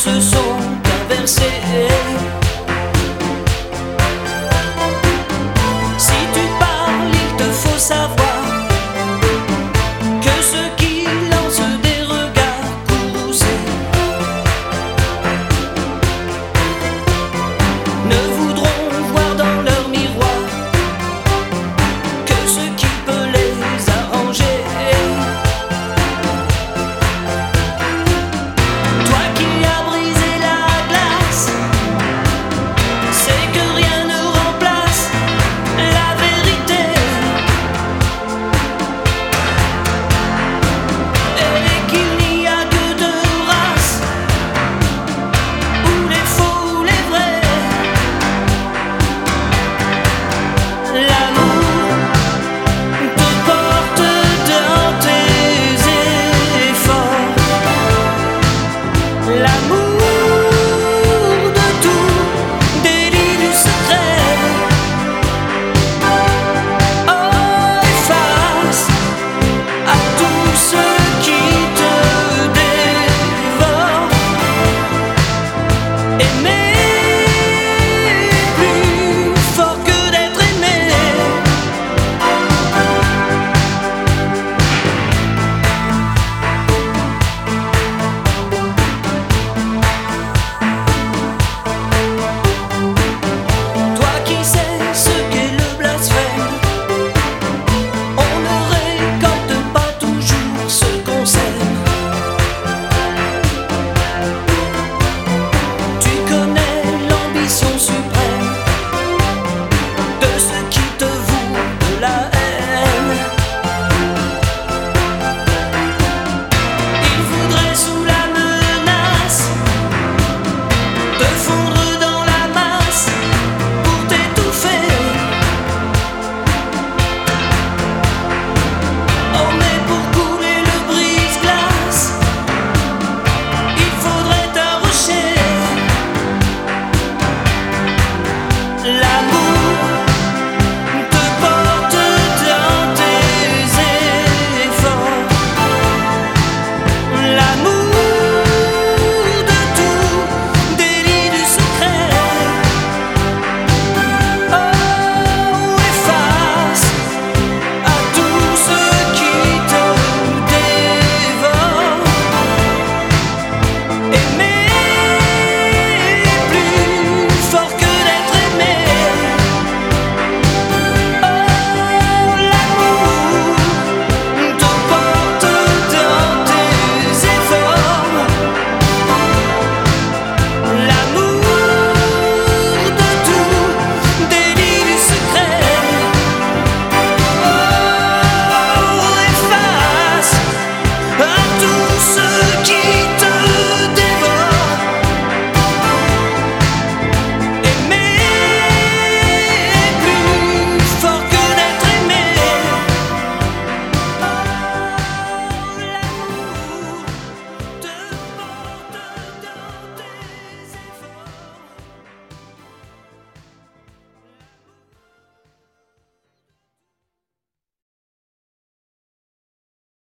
se sont inversés. Si tu parles, il te faut savoir que ceux qui lancent des regards courroucés ne voudront voir dans leur miroir que ce qui peut les arranger. Toi qui as brisé la glace, c'est que rien ne remplace la vérité, et qu'il n'y a que deux races, ou les faux ou les vrais. L'amour te porte dans tes efforts. L'amour